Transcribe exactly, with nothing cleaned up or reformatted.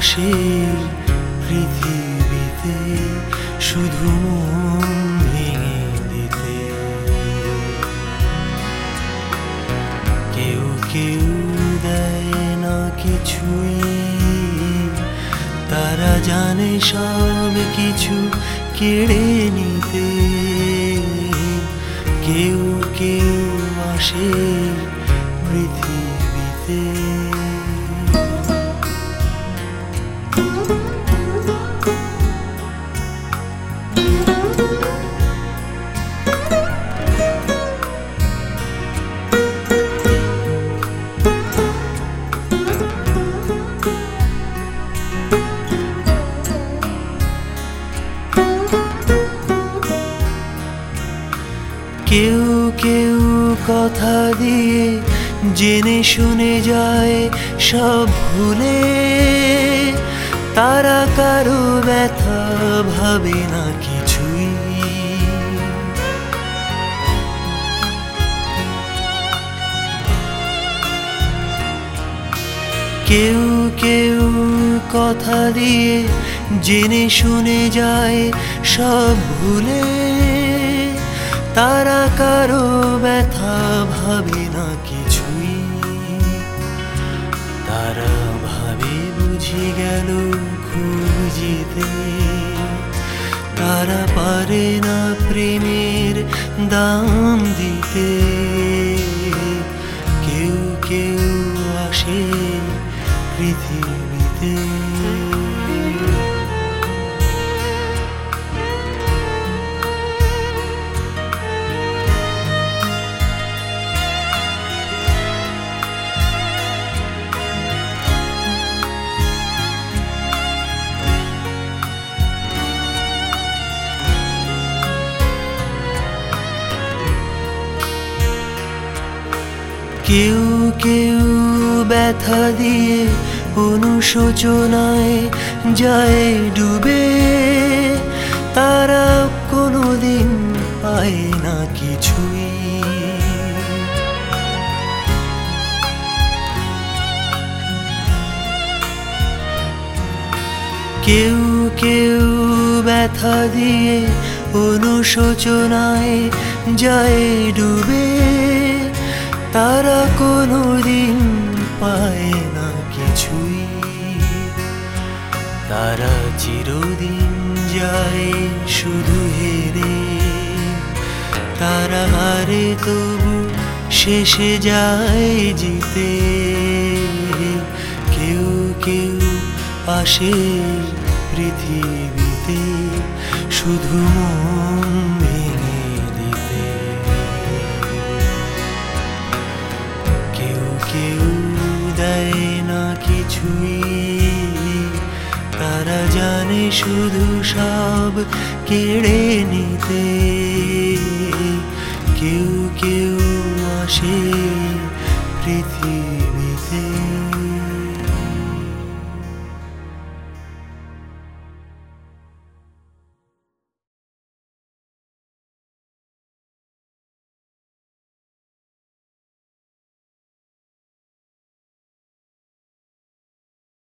আসে পৃথিবীতে শুধু মন ভেঙে দিতে। কেউ কেউ দেয় না কিছুই, তারা জানে সব কিছু কেড়ে নিতে। কেউ কেউ আসে পৃথিবীতে। কেউ কেউ কথা দিয়ে জেনে শুনে যায় সব ভুলে, তারা কারো ব্যথা ভাবে না কিছুই। কেউ কেউ কথা দিয়ে জেনে শুনে যায় সব ভুলে, তারা কারো ব্যথা ভাবে না কিছুই। তারা ভাবে বুঝে গেল খুব যেতে, তারা পারে না প্রেমের দাম দিতে। কেউ কেউ আসে পৃথিবীতে। কেউ কেউ ব্যথা দিয়ে অনুশোচনায় যায় ডুবে, তারা কোনোদিন পায় না কিছুই। কেউ কেউ ব্যথা দিয়ে অনুশোচনায় যায় ডুবে, তারা কোনোদিন পায় না কিছুই। তারা চিরদিন যায় শুধু হেরে, তারা হারে তবু শেষে যায় জিতে। কেউ কেউ আসে পৃথিবীতে শুধু মন ভেঙে দিতে। কেউ কেউ দেয় না কিছুই, তারা জানে শুধু সব কেড়ে নিতে। কেউ কেউ আসে পৃথিবী